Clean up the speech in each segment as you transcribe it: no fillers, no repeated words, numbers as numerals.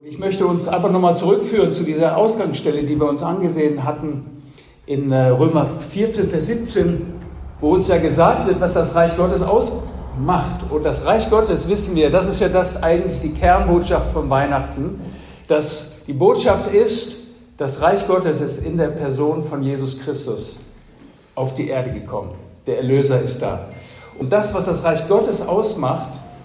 Ich möchte uns einfach nochmal zurückführen zu dieser Ausgangsstelle, die wir uns angesehen hatten in Römer 14, Vers 17, wo uns ja gesagt wird, was das Reich Gottes ausmacht. Und das Reich Gottes, wissen wir, das ist ja das eigentlich die Kernbotschaft von Weihnachten, dass die Botschaft ist, das Reich Gottes ist in der Person von Jesus Christus auf die Erde gekommen. Der Erlöser ist da. Und das, was das Reich Gottes ausmacht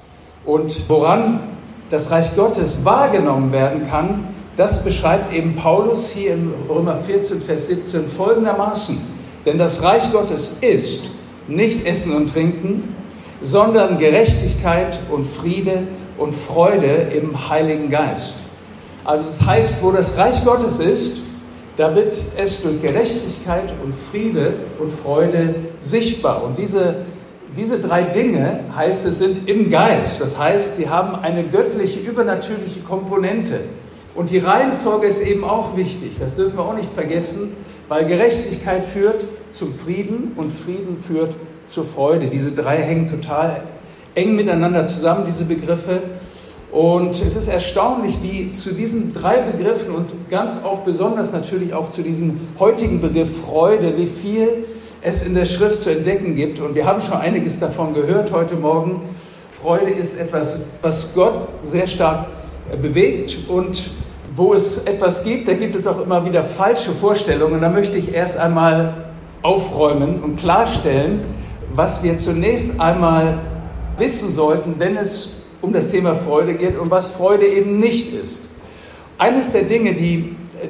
und woran das Reich Gottes wahrgenommen werden kann, das beschreibt eben Paulus hier in Römer 14, Vers 17 folgendermaßen. Denn das Reich Gottes ist nicht Essen und Trinken, sondern Gerechtigkeit und Friede und Freude im Heiligen Geist. Also das heißt, wo das Reich Gottes ist, da wird es durch Gerechtigkeit und Friede und Freude sichtbar. Und diese drei Dinge, heißt es, sind im Geist. Das heißt, sie haben eine göttliche, übernatürliche Komponente. Und die Reihenfolge ist eben auch wichtig. Das dürfen wir auch nicht vergessen, weil Gerechtigkeit führt zum Frieden und Frieden führt zur Freude. Diese drei hängen total eng miteinander zusammen, diese Begriffe. Und es ist erstaunlich, wie zu diesen drei Begriffen und ganz auch besonders natürlich auch zu diesem heutigen Begriff Freude, wie viel es in der Schrift zu entdecken gibt. Und wir haben schon einiges davon gehört heute Morgen. Freude ist etwas, was Gott sehr stark bewegt. Und wo es etwas gibt, da gibt es auch immer wieder falsche Vorstellungen. Und da möchte ich erst einmal aufräumen und klarstellen, was wir zunächst einmal wissen sollten, wenn es um das Thema Freude geht und was Freude eben nicht ist. Eines der Dinge, die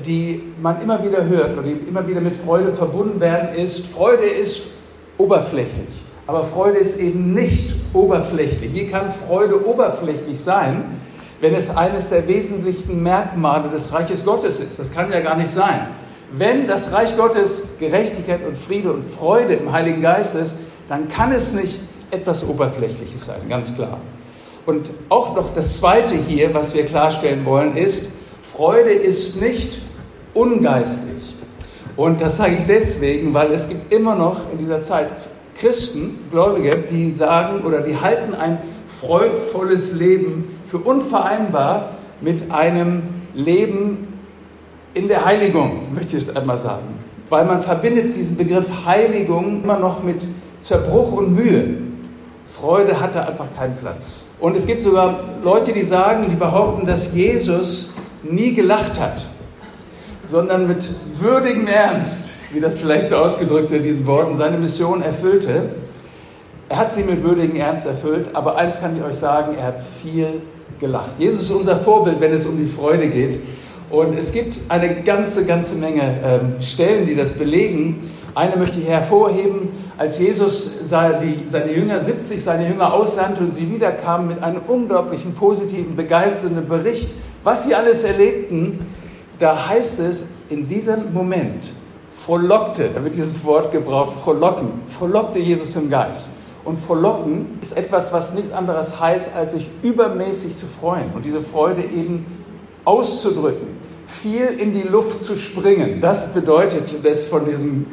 man immer wieder hört oder die immer wieder mit Freude verbunden werden, ist, Freude ist oberflächlich. Aber Freude ist eben nicht oberflächlich. Wie kann Freude oberflächlich sein, wenn es eines der wesentlichen Merkmale des Reiches Gottes ist? Das kann ja gar nicht sein. Wenn das Reich Gottes Gerechtigkeit und Friede und Freude im Heiligen Geist ist, dann kann es nicht etwas Oberflächliches sein, ganz klar. Und auch noch das Zweite hier, was wir klarstellen wollen, ist, Freude ist nicht ungeistlich. Und das sage ich deswegen, weil es gibt immer noch in dieser Zeit Christen, Gläubige, die sagen oder die halten ein freudvolles Leben für unvereinbar mit einem Leben in der Heiligung, möchte ich es einmal sagen. Weil man verbindet diesen Begriff Heiligung immer noch mit Zerbruch und Mühe. Freude hat da einfach keinen Platz. Und es gibt sogar Leute, die behaupten, dass Jesus nie gelacht hat, sondern mit würdigem Ernst, wie das vielleicht so ausgedrückt wird in diesen Worten, seine Mission erfüllte. Er hat sie mit würdigem Ernst erfüllt, aber eins kann ich euch sagen, er hat viel gelacht. Jesus ist unser Vorbild, wenn es um die Freude geht. Und es gibt eine ganze Menge Stellen, die das belegen. Eine möchte ich hervorheben, als Jesus seine Jünger aussandte und sie wiederkamen mit einem unglaublichen, positiven, begeisternden Bericht, was sie alles erlebten, da heißt es, in diesem Moment frohlockte, da wird dieses Wort gebraucht, frohlockte Jesus im Geist. Und frohlocken ist etwas, was nichts anderes heißt, als sich übermäßig zu freuen und diese Freude eben auszudrücken, viel in die Luft zu springen. Das bedeutet das von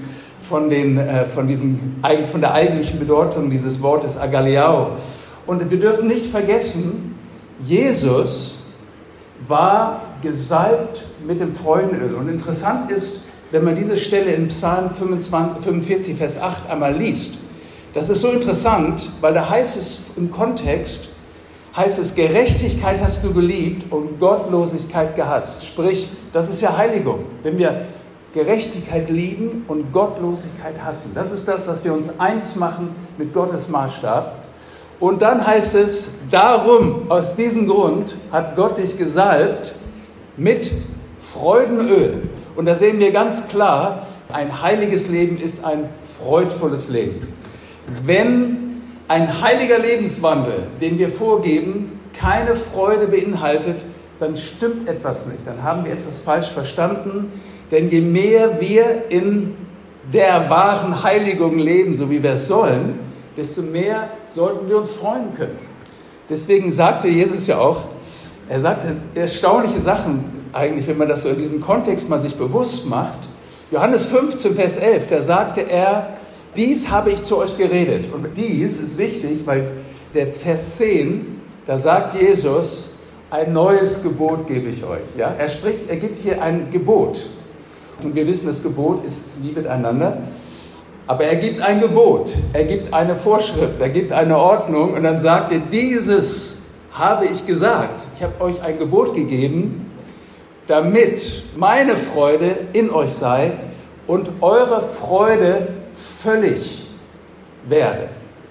der eigentlichen Bedeutung dieses Wortes Agaliao. Und wir dürfen nicht vergessen, Jesus war gesalbt mit dem Freudenöl. Und interessant ist, wenn man diese Stelle in Psalm 45, Vers 8 einmal liest, das ist so interessant, weil da heißt es im Kontext, Gerechtigkeit hast du geliebt und Gottlosigkeit gehasst. Sprich, das ist ja Heiligung. Wenn wir Gerechtigkeit lieben und Gottlosigkeit hassen. Das ist das, was wir uns eins machen mit Gottes Maßstab. Und dann heißt es, darum, aus diesem Grund hat Gott dich gesalbt mit Freudenöl. Und da sehen wir ganz klar, ein heiliges Leben ist ein freudvolles Leben. Wenn ein heiliger Lebenswandel, den wir vorgeben, keine Freude beinhaltet, dann stimmt etwas nicht. Dann haben wir etwas falsch verstanden. Denn je mehr wir in der wahren Heiligung leben, so wie wir es sollen, desto mehr sollten wir uns freuen können. Deswegen sagte Jesus ja auch, er sagte erstaunliche Sachen eigentlich, wenn man das so in diesem Kontext mal sich bewusst macht. Johannes 15, Vers 11, da sagte er, dies habe ich zu euch geredet. Und dies ist wichtig, weil der Vers 10, da sagt Jesus, ein neues Gebot gebe ich euch. Ja? Er gibt hier ein Gebot. Und wir wissen, das Gebot ist Liebet einander. Aber er gibt ein Gebot, er gibt eine Vorschrift, er gibt eine Ordnung und dann sagt er, dieses habe ich gesagt. Ich habe euch ein Gebot gegeben, damit meine Freude in euch sei und eure Freude völlig werde.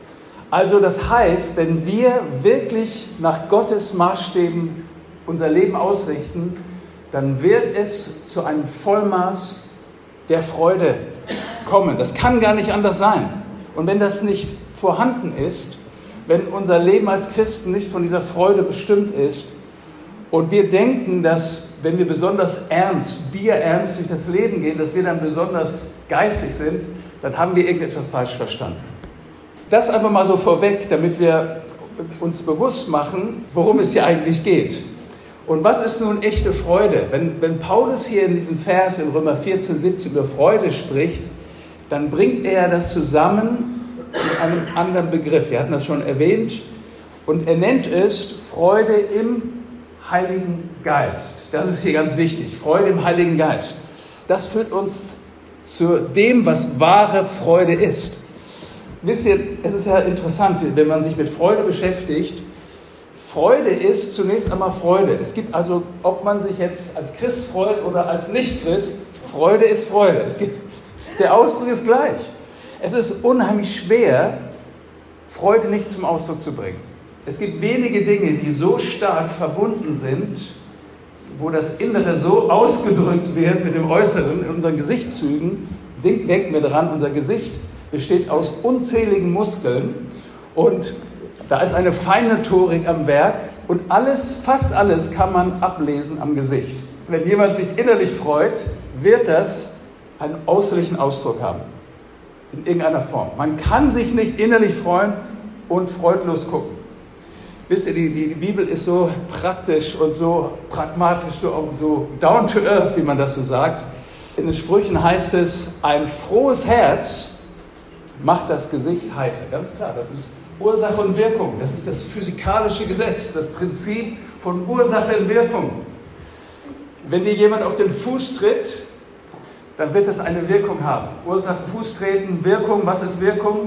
Also das heißt, wenn wir wirklich nach Gottes Maßstäben unser Leben ausrichten, dann wird es zu einem Vollmaß der Freude kommen. Das kann gar nicht anders sein. Und wenn das nicht vorhanden ist, wenn unser Leben als Christen nicht von dieser Freude bestimmt ist und wir denken, dass, wenn wir besonders bierernst durch das Leben gehen, dass wir dann besonders geistig sind, dann haben wir irgendetwas falsch verstanden. Das einfach mal so vorweg, damit wir uns bewusst machen, worum es hier eigentlich geht. Und was ist nun echte Freude? Wenn Paulus hier in diesem Vers in Römer 14, 17 über Freude spricht, dann bringt er das zusammen mit einem anderen Begriff. Wir hatten das schon erwähnt. Und er nennt es Freude im Heiligen Geist. Das ist hier ganz wichtig. Freude im Heiligen Geist. Das führt uns zu dem, was wahre Freude ist. Wisst ihr, es ist ja interessant, wenn man sich mit Freude beschäftigt. Freude ist zunächst einmal Freude. Es gibt also, ob man sich jetzt als Christ freut oder als Nicht-Christ, Freude ist Freude. Der Ausdruck ist gleich. Es ist unheimlich schwer, Freude nicht zum Ausdruck zu bringen. Es gibt wenige Dinge, die so stark verbunden sind, wo das Innere so ausgedrückt wird mit dem Äußeren in unseren Gesichtszügen. Denken wir daran, unser Gesicht besteht aus unzähligen Muskeln und da ist eine Feinmotorik am Werk und fast alles kann man ablesen am Gesicht. Wenn jemand sich innerlich freut, wird das einen äußerlichen Ausdruck haben, in irgendeiner Form. Man kann sich nicht innerlich freuen und freudlos gucken. Wisst ihr, die Bibel ist so praktisch und so pragmatisch, so down to earth, wie man das so sagt. In den Sprüchen heißt es, ein frohes Herz macht das Gesicht heiter. Ganz klar, das ist Ursache und Wirkung. Das ist das physikalische Gesetz, das Prinzip von Ursache und Wirkung. Wenn dir jemand auf den Fuß tritt, dann wird das eine Wirkung haben. Ursache, Fuß treten, Wirkung. Was ist Wirkung?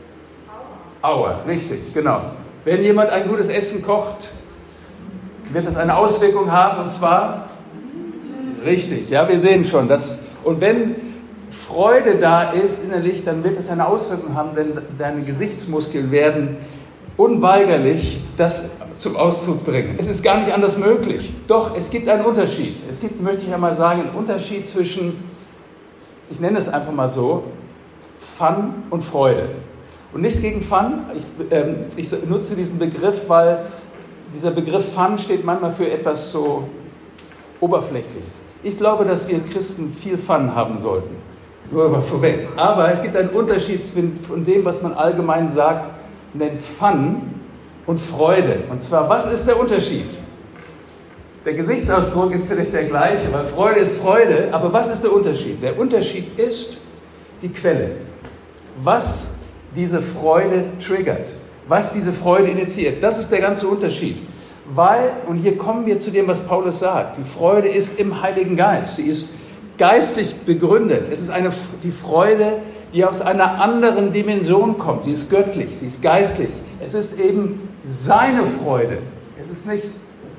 Aua, richtig, genau. Wenn jemand ein gutes Essen kocht, wird das eine Auswirkung haben, und zwar richtig. Ja, wir sehen schon, und wenn Freude da ist innerlich, dann wird es eine Auswirkung haben, denn deine Gesichtsmuskeln werden unweigerlich das zum Ausdruck bringen. Es ist gar nicht anders möglich. Doch, es gibt einen Unterschied. Es gibt, möchte ich einmal sagen, einen Unterschied zwischen, ich nenne es einfach mal so, Fun und Freude. Und nichts gegen Fun. Ich nutze diesen Begriff, weil dieser Begriff Fun steht manchmal für etwas so Oberflächliches. Ich glaube, dass wir Christen viel Fun haben sollten. Nur mal vorweg. Aber es gibt einen Unterschied von dem, was man allgemein sagt, nennt Fun und Freude. Und zwar, was ist der Unterschied? Der Gesichtsausdruck ist vielleicht der gleiche, weil Freude ist Freude. Aber was ist der Unterschied? Der Unterschied ist die Quelle. Was diese Freude triggert. Was diese Freude initiiert. Das ist der ganze Unterschied. Weil, und hier kommen wir zu dem, was Paulus sagt, die Freude ist im Heiligen Geist. Sie ist geistlich begründet. Es ist die Freude, die aus einer anderen Dimension kommt. Sie ist göttlich, sie ist geistlich. Es ist eben seine Freude. Es ist nicht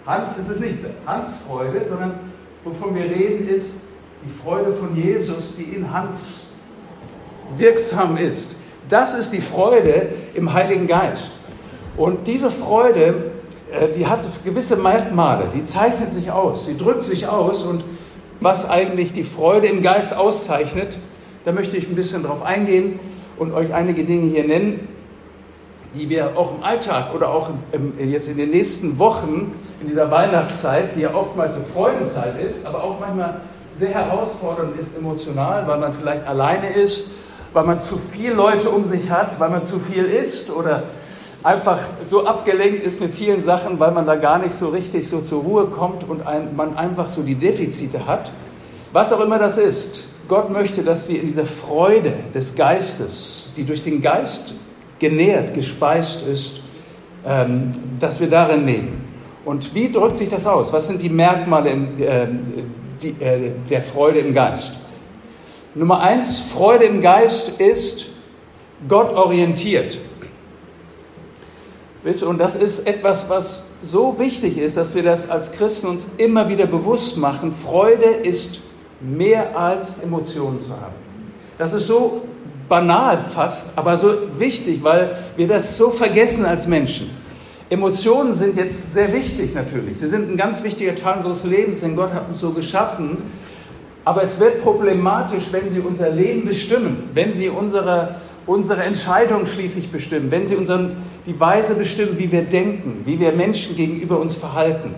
Hans Freude, sondern wovon wir reden, ist die Freude von Jesus, die in Hans wirksam ist. Das ist die Freude im Heiligen Geist. Und diese Freude, die hat gewisse Merkmale, die zeichnet sich aus, sie drückt sich aus. Und was eigentlich die Freude im Geist auszeichnet, da möchte ich ein bisschen drauf eingehen und euch einige Dinge hier nennen, die wir auch im Alltag oder auch jetzt in den nächsten Wochen, in dieser Weihnachtszeit, die ja oftmals eine Freudenzeit ist, aber auch manchmal sehr herausfordernd ist emotional, weil man vielleicht alleine ist, weil man zu viele Leute um sich hat, weil man zu viel isst oder einfach so abgelenkt ist mit vielen Sachen, weil man da gar nicht so richtig so zur Ruhe kommt und man einfach so die Defizite hat. Was auch immer das ist, Gott möchte, dass wir in dieser Freude des Geistes, die durch den Geist genährt, gespeist ist, dass wir darin leben. Und wie drückt sich das aus? Was sind die Merkmale der Freude im Geist? Nummer 1, Freude im Geist ist gottorientiert. Und das ist etwas, was so wichtig ist, dass wir das als Christen uns immer wieder bewusst machen. Freude ist mehr als Emotionen zu haben. Das ist so banal fast, aber so wichtig, weil wir das so vergessen als Menschen. Emotionen sind jetzt sehr wichtig natürlich. Sie sind ein ganz wichtiger Teil unseres Lebens, denn Gott hat uns so geschaffen. Aber es wird problematisch, wenn sie unser Leben bestimmen, wenn sie unsere Entscheidungen schließlich bestimmen, wenn sie die Weise bestimmen, wie wir denken, wie wir Menschen gegenüber uns verhalten.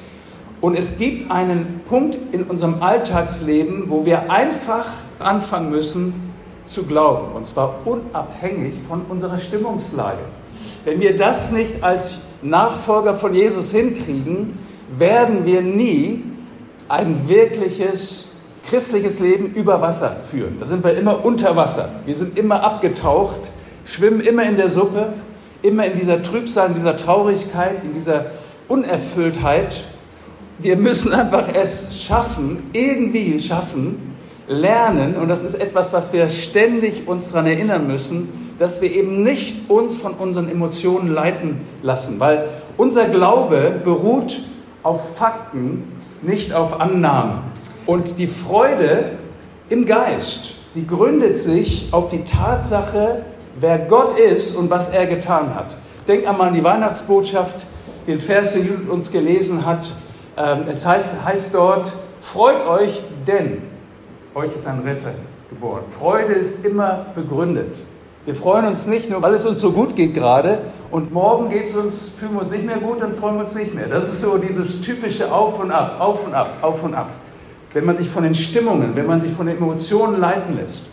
Und es gibt einen Punkt in unserem Alltagsleben, wo wir einfach anfangen müssen zu glauben, und zwar unabhängig von unserer Stimmungslage. Wenn wir das nicht als Nachfolger von Jesus hinkriegen, werden wir nie ein wirkliches christliches Leben über Wasser führen. Da sind wir immer unter Wasser. Wir sind immer abgetaucht, schwimmen immer in der Suppe, immer in dieser Trübsal, in dieser Traurigkeit, in dieser Unerfülltheit. Wir müssen einfach es irgendwie schaffen, lernen, und das ist etwas, was wir ständig uns daran erinnern müssen, dass wir eben nicht uns von unseren Emotionen leiten lassen, weil unser Glaube beruht auf Fakten, nicht auf Annahmen. Und die Freude im Geist, die gründet sich auf die Tatsache, wer Gott ist und was er getan hat. Denk einmal an die Weihnachtsbotschaft, den Vers, den Judith uns gelesen hat. Es heißt dort, freut euch, denn euch ist ein Retter geboren. Freude ist immer begründet. Wir freuen uns nicht nur, weil es uns so gut geht gerade, und morgen fühlen wir uns nicht mehr gut, dann freuen wir uns nicht mehr. Das ist so dieses typische Auf und Ab, Auf und Ab, Auf und Ab. Wenn man sich von den Stimmungen, wenn man sich von den Emotionen leiten lässt.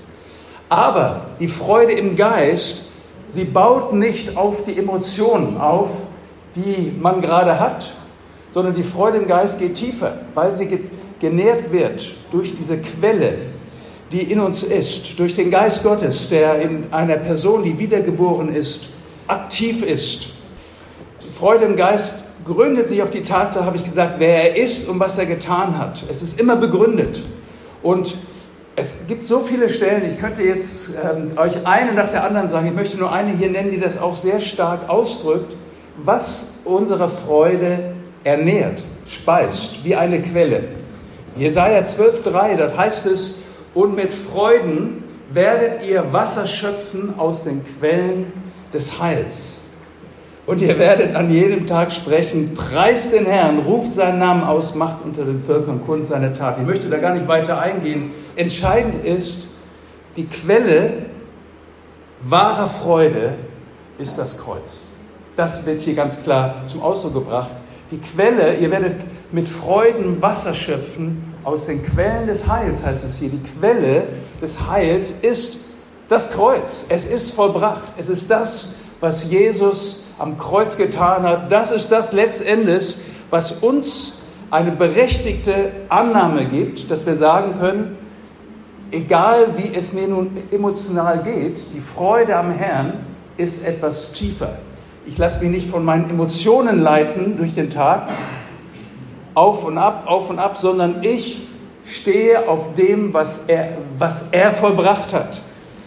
Aber die Freude im Geist, sie baut nicht auf die Emotionen auf, die man gerade hat, sondern die Freude im Geist geht tiefer, weil sie genährt wird durch diese Quelle, die in uns ist, durch den Geist Gottes, der in einer Person, die wiedergeboren ist, aktiv ist. Die Freude im Geist gründet sich auf die Tatsache, habe ich gesagt, wer er ist und was er getan hat. Es ist immer begründet. Und es gibt so viele Stellen, ich könnte jetzt euch eine nach der anderen sagen, ich möchte nur eine hier nennen, die das auch sehr stark ausdrückt, was unsere Freude ernährt, speist, wie eine Quelle. Jesaja 12,3, dort heißt es, und mit Freuden werdet ihr Wasser schöpfen aus den Quellen des Heils. Und ihr werdet an jedem Tag sprechen, preist den Herrn, ruft seinen Namen aus, macht unter den Völkern kund seine Tat. Ich möchte da gar nicht weiter eingehen. Entscheidend ist, die Quelle wahrer Freude ist das Kreuz. Das wird hier ganz klar zum Ausdruck gebracht. Die Quelle, ihr werdet mit Freuden Wasser schöpfen aus den Quellen des Heils, heißt es hier. Die Quelle des Heils ist das Kreuz. Es ist vollbracht. Es ist das, was Jesus am Kreuz getan hat. Das ist das letztendlich, was uns eine berechtigte Annahme gibt, dass wir sagen können, egal wie es mir nun emotional geht, die Freude am Herrn ist etwas tiefer. Ich lasse mich nicht von meinen Emotionen leiten durch den Tag, auf und ab, sondern ich stehe auf dem, was er vollbracht hat.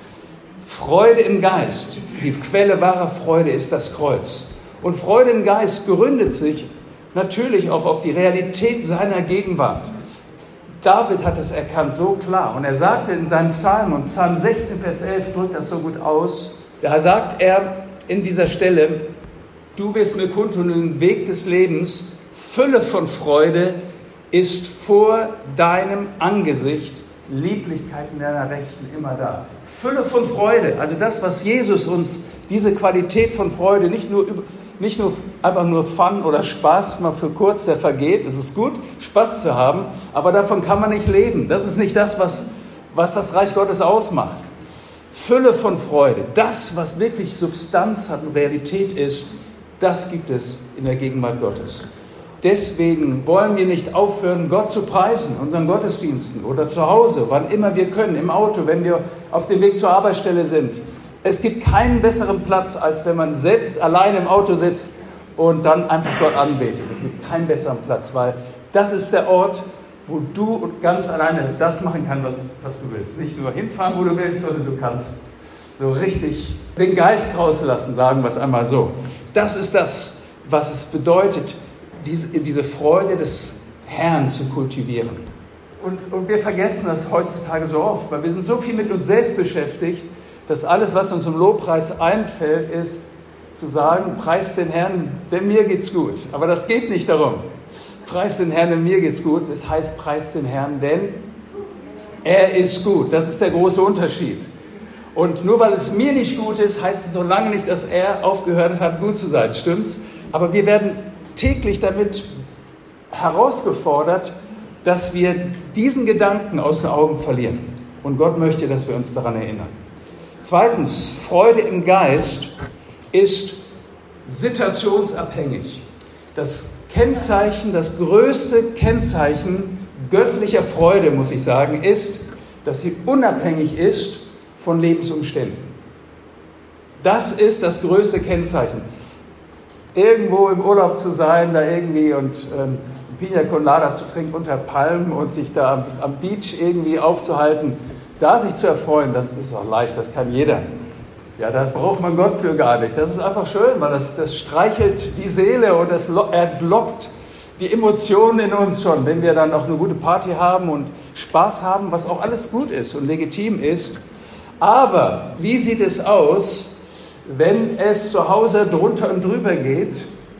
Freude im Geist, die Quelle wahrer Freude ist das Kreuz. Und Freude im Geist gründet sich natürlich auch auf die Realität seiner Gegenwart. David hat das erkannt, so klar. Und er sagte in seinem Psalm, und Psalm 16, Vers 11 drückt das so gut aus, da sagt er in dieser Stelle, du wirst mir kundtun den Weg des Lebens, Fülle von Freude ist vor deinem Angesicht, Lieblichkeit in deiner Rechten immer da. Fülle von Freude, also das, was Jesus uns, diese Qualität von Freude, nicht nur einfach nur Fun oder Spaß, mal für kurz, der vergeht. Es ist gut, Spaß zu haben, aber davon kann man nicht leben. Das ist nicht das, was das Reich Gottes ausmacht. Fülle von Freude, das, was wirklich Substanz hat und Realität ist, das gibt es in der Gegenwart Gottes. Deswegen wollen wir nicht aufhören, Gott zu preisen, unseren Gottesdiensten oder zu Hause, wann immer wir können, im Auto, wenn wir auf dem Weg zur Arbeitsstelle sind. Es gibt keinen besseren Platz, als wenn man selbst allein im Auto sitzt und dann einfach Gott anbeten. Es gibt keinen besseren Platz, weil das ist der Ort, wo du ganz alleine das machen kannst, was du willst. Nicht nur hinfahren, wo du willst, sondern du kannst so richtig den Geist rauslassen, sagen wir es einmal so. Das ist das, was es bedeutet, diese Freude des Herrn zu kultivieren. Und wir vergessen das heutzutage so oft, weil wir sind so viel mit uns selbst beschäftigt, dass alles, was uns im Lobpreis einfällt, ist zu sagen, preis den Herrn, denn mir geht's gut. Aber das geht nicht darum. Preis den Herrn, denn mir geht's gut. Es heißt, preis den Herrn, denn er ist gut. Das ist der große Unterschied. Und nur weil es mir nicht gut ist, heißt es noch lange nicht, dass er aufgehört hat, gut zu sein. Stimmt's? Aber wir werden täglich damit herausgefordert, dass wir diesen Gedanken aus den Augen verlieren. Und Gott möchte, dass wir uns daran erinnern. Zweitens, Freude im Geist ist situationsabhängig. Das größte Kennzeichen göttlicher Freude, muss ich sagen, ist, dass sie unabhängig ist von Lebensumständen. Das ist das größte Kennzeichen. Irgendwo im Urlaub zu sein, da irgendwie und Pina Colada zu trinken unter Palmen und sich da am Beach irgendwie aufzuhalten, da sich zu erfreuen, das ist auch leicht, das kann jeder. Ja, da braucht man Gott für gar nicht. Das ist einfach schön, weil das streichelt die Seele und das entlockt die Emotionen in uns schon, wenn wir dann auch eine gute Party haben und Spaß haben, was auch alles gut ist und legitim ist. Aber wie sieht es aus, wenn es zu Hause drunter und drüber geht,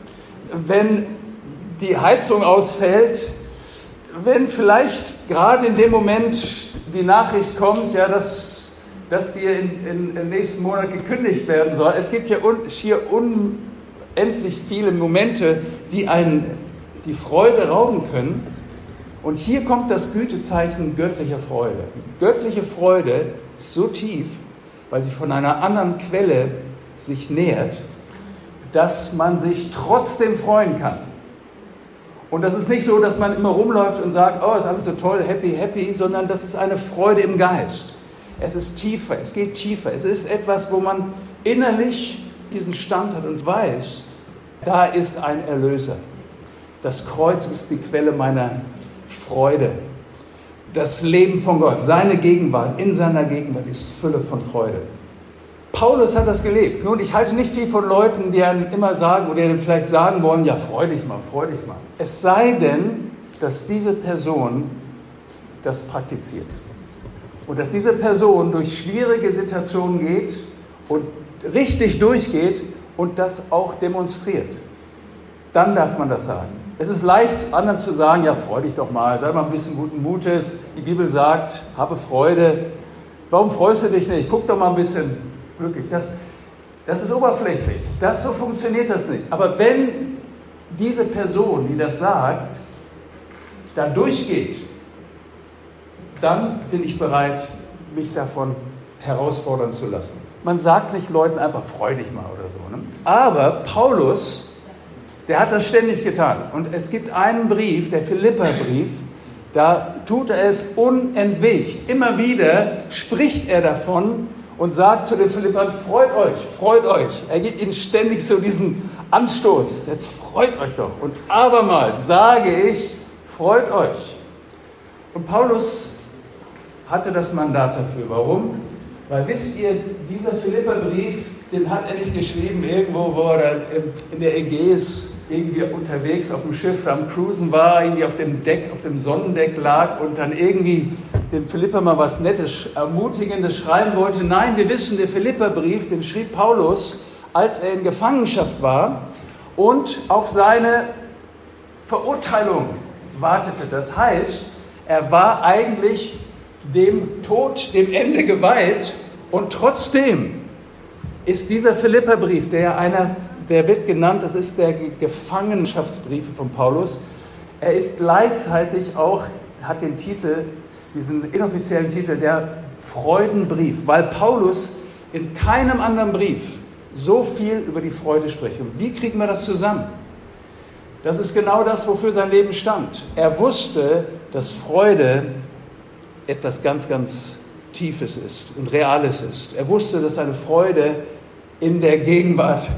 wenn die Heizung ausfällt, wenn vielleicht gerade in dem Moment die Nachricht kommt, ja, dass dir im nächsten Monat gekündigt werden soll. Es gibt ja schier unendlich viele Momente, die einen die Freude rauben können. Und hier kommt das Gütezeichen göttlicher Freude. Die göttliche Freude ist so tief, weil sie von einer anderen Quelle sich nährt, dass man sich trotzdem freuen kann. Und das ist nicht so, dass man immer rumläuft und sagt, oh, ist alles so toll, happy, happy, sondern das ist eine Freude im Geist. Es ist tiefer, es geht tiefer. Es ist etwas, wo man innerlich diesen Stand hat und weiß, da ist ein Erlöser. Das Kreuz ist die Quelle meiner Freude. Das Leben von Gott, seine Gegenwart, in seiner Gegenwart ist Fülle von Freude. Paulus hat das gelebt. Nun, ich halte nicht viel von Leuten, die einem immer sagen oder die vielleicht sagen wollen, ja, freu dich mal, freu dich mal. Es sei denn, dass diese Person das praktiziert. Und dass diese Person durch schwierige Situationen geht und richtig durchgeht und das auch demonstriert. Dann darf man das sagen. Es ist leicht, anderen zu sagen, ja, freu dich doch mal, sei mal ein bisschen guten Mutes. Die Bibel sagt, habe Freude. Warum freust du dich nicht? Guck doch mal ein bisschen glücklich. Das ist oberflächlich. So funktioniert das nicht. Aber wenn diese Person, die das sagt, da durchgeht, dann bin ich bereit, mich davon herausfordern zu lassen. Man sagt nicht Leuten einfach, freu dich mal oder so. Ne? Aber Paulus, der hat das ständig getan. Und es gibt einen Brief, der Philipperbrief, da tut er es unentwegt. Immer wieder spricht er davon und sagt zu den Philippern, freut euch, freut euch. Er gibt ihnen ständig so diesen Anstoß. Jetzt freut euch doch. Und abermals sage ich, freut euch. Und Paulus hatte das Mandat dafür. Warum? Weil, wisst ihr, dieser Philipperbrief, den hat er nicht geschrieben irgendwo, wo er in der Ägäis irgendwie unterwegs auf dem Schiff am Cruisen war, irgendwie auf dem Deck, auf dem Sonnendeck lag und dann irgendwie dem Philipper mal was Nettes, Ermutigendes schreiben wollte. Nein, wir wissen, der Philipperbrief, den schrieb Paulus, als er in Gefangenschaft war und auf seine Verurteilung wartete. Das heißt, er war eigentlich dem Tod, dem Ende geweiht und trotzdem ist dieser Philipperbrief, der wird genannt, das ist der Gefangenschaftsbrief von Paulus. Er ist gleichzeitig auch, hat den Titel, diesen inoffiziellen Titel, der Freudenbrief, weil Paulus in keinem anderen Brief so viel über die Freude spricht. Und wie kriegen wir das zusammen? Das ist genau das, wofür sein Leben stand. Er wusste, dass Freude etwas ganz, ganz Tiefes ist und Reales ist. Er wusste, dass seine Freude in der Gegenwart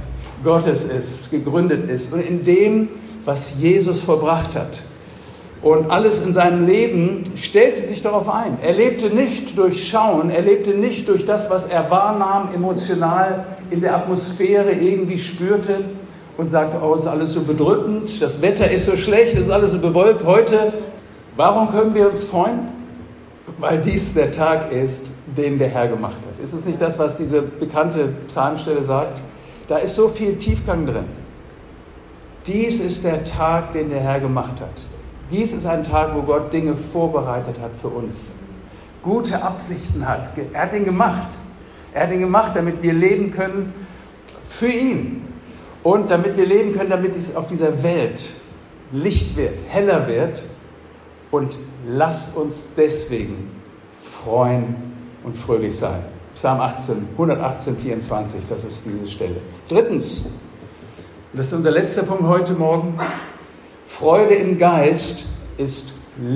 Gottes ist, gegründet ist und in dem, was Jesus vollbracht hat. Und alles in seinem Leben stellte sich darauf ein. Er lebte nicht durch Schauen, er lebte nicht durch das, was er wahrnahm, emotional in der Atmosphäre irgendwie spürte und sagte, oh, ist alles so bedrückend, das Wetter ist so schlecht, ist alles so bewölkt heute. Warum können wir uns freuen? Weil dies der Tag ist, den der Herr gemacht hat. Ist es nicht das, was diese bekannte Psalmstelle sagt? Da ist so viel Tiefgang drin. Dies ist der Tag, den der Herr gemacht hat. Dies ist ein Tag, wo Gott Dinge vorbereitet hat für uns. Gute Absichten hat. Er hat ihn gemacht. Er hat ihn gemacht, damit wir leben können für ihn. Und damit wir leben können, damit es auf dieser Welt Licht wird, heller wird. Und lasst uns deswegen freuen und fröhlich sein. Psalm 118, 24, das ist diese Stelle. Drittens, und das ist unser letzter Punkt heute Morgen, Freude im Geist ist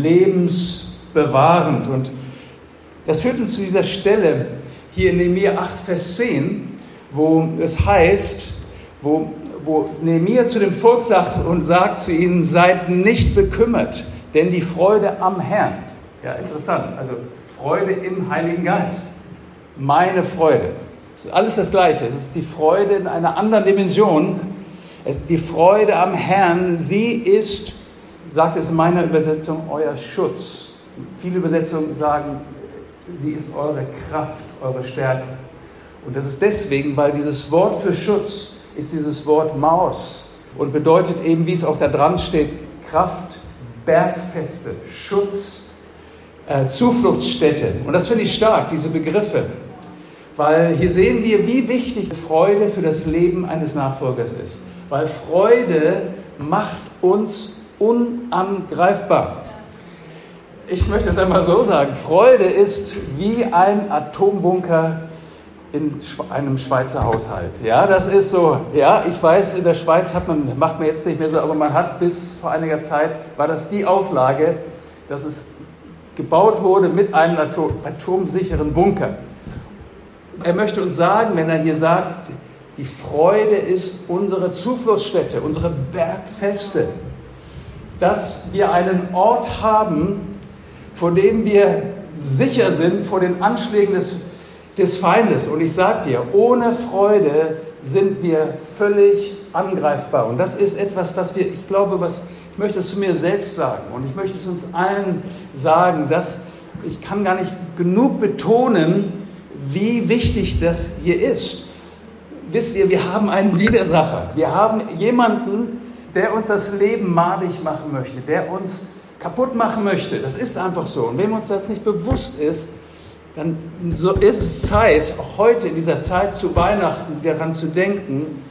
lebensbewahrend. Und das führt uns zu dieser Stelle hier in Nehemia 8, Vers 10, wo es heißt, wo Nehemia zu dem Volk sagt und sagt zu ihnen, seid nicht bekümmert, denn die Freude am Herrn. Ja, interessant. Also Freude im Heiligen Geist. Meine Freude. Es ist alles das Gleiche. Es ist die Freude in einer anderen Dimension. Die Freude am Herrn, sie ist, sagt es in meiner Übersetzung, euer Schutz. Viele Übersetzungen sagen, sie ist eure Kraft, eure Stärke. Und das ist deswegen, weil dieses Wort für Schutz ist dieses Wort Maos und bedeutet eben, wie es auch da dran steht, Kraft, Bergfeste, Schutz, Zufluchtsstätte. Und das finde ich stark, diese Begriffe. Weil hier sehen wir, wie wichtig Freude für das Leben eines Nachfolgers ist. Weil Freude macht uns unangreifbar. Ich möchte es einmal so sagen, Freude ist wie ein Atombunker in einem Schweizer Haushalt. Ja, das ist so. Ja, ich weiß, in der Schweiz macht man jetzt nicht mehr so, aber man hat bis vor einiger Zeit, war das die Auflage, dass es gebaut wurde mit einem atomsicheren Bunker. Er möchte uns sagen, wenn er hier sagt, die Freude ist unsere Zufluchtsstätte, unsere Bergfeste, dass wir einen Ort haben, vor dem wir sicher sind vor den Anschlägen des Feindes. Und ich sage dir, ohne Freude sind wir völlig angreifbar. Und das ist etwas, ich möchte es zu mir selbst sagen und ich möchte es uns allen sagen, dass ich kann gar nicht genug betonen, wie wichtig das hier ist. Wisst ihr, wir haben einen Widersacher. Wir haben jemanden, der uns das Leben madig machen möchte, der uns kaputt machen möchte. Das ist einfach so. Und wenn uns das nicht bewusst ist, dann ist es Zeit, auch heute in dieser Zeit zu Weihnachten daran zu denken,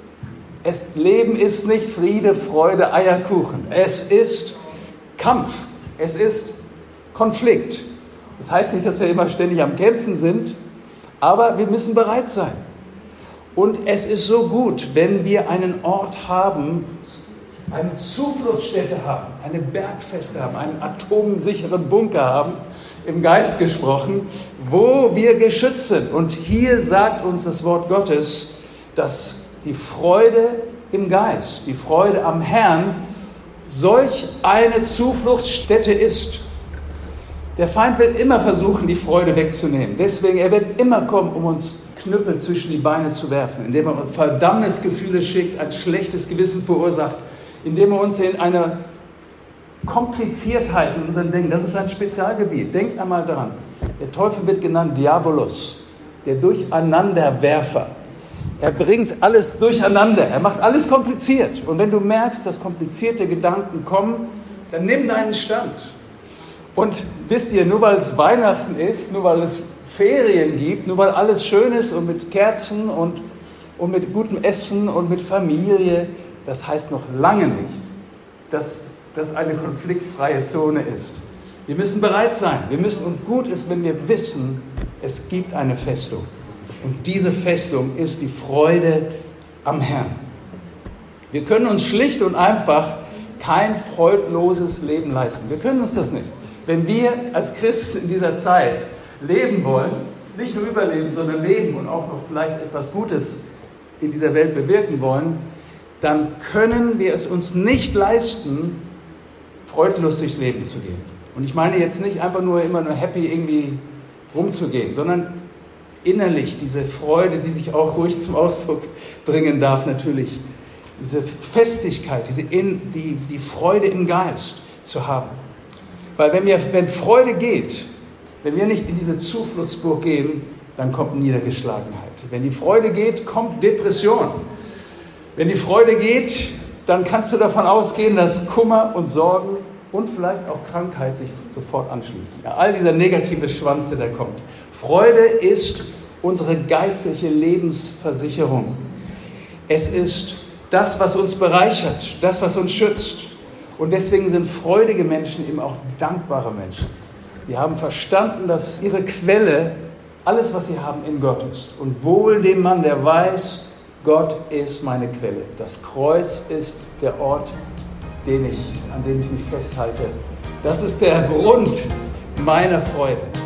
Leben ist nicht Friede, Freude, Eierkuchen. Es ist Kampf. Es ist Konflikt. Das heißt nicht, dass wir immer ständig am Kämpfen sind, aber wir müssen bereit sein. Und es ist so gut, wenn wir einen Ort haben, eine Zufluchtsstätte haben, eine Bergfeste haben, einen atomsicheren Bunker haben, im Geist gesprochen, wo wir geschützt sind. Und hier sagt uns das Wort Gottes, dass die Freude im Geist, die Freude am Herrn, solch eine Zufluchtsstätte ist. Der Feind will immer versuchen, die Freude wegzunehmen. Deswegen, er wird immer kommen, um uns Knüppel zwischen die Beine zu werfen, indem er uns Verdammnisgefühle schickt, ein schlechtes Gewissen verursacht, indem er uns in eine Kompliziertheit in unserem Denken, das ist ein Spezialgebiet. Denkt einmal daran, der Teufel wird genannt Diabolos, der Durcheinanderwerfer. Er bringt alles durcheinander, er macht alles kompliziert. Und wenn du merkst, dass komplizierte Gedanken kommen, dann nimm deinen Stand. Und wisst ihr, nur weil es Weihnachten ist, nur weil es Ferien gibt, nur weil alles schön ist und mit Kerzen und mit gutem Essen und mit Familie, das heißt noch lange nicht, dass das eine konfliktfreie Zone ist. Wir müssen bereit sein. Und gut ist, wenn wir wissen, es gibt eine Festung. Und diese Festung ist die Freude am Herrn. Wir können uns schlicht und einfach kein freudloses Leben leisten. Wir können uns das nicht. Wenn wir als Christen in dieser Zeit leben wollen, nicht nur überleben, sondern leben und auch noch vielleicht etwas Gutes in dieser Welt bewirken wollen, dann können wir es uns nicht leisten, freudlos durchs Leben zu gehen. Und ich meine jetzt nicht einfach nur immer nur happy irgendwie rumzugehen, sondern innerlich diese Freude, die sich auch ruhig zum Ausdruck bringen darf natürlich, diese Festigkeit, die Freude im Geist zu haben. Weil wenn Freude geht, wenn wir nicht in diese Zufluchtsburg gehen, dann kommt Niedergeschlagenheit. Wenn die Freude geht, kommt Depression. Wenn die Freude geht, dann kannst du davon ausgehen, dass Kummer und Sorgen und vielleicht auch Krankheit sich sofort anschließen. Ja, all dieser negative Schwanz, der da kommt. Freude ist unsere geistliche Lebensversicherung. Es ist das, was uns bereichert, das, was uns schützt. Und deswegen sind freudige Menschen eben auch dankbare Menschen. Die haben verstanden, dass ihre Quelle, alles, was sie haben, in Gott ist. Und wohl dem Mann, der weiß, Gott ist meine Quelle. Das Kreuz ist der Ort, an dem ich mich festhalte. Das ist der Grund meiner Freude.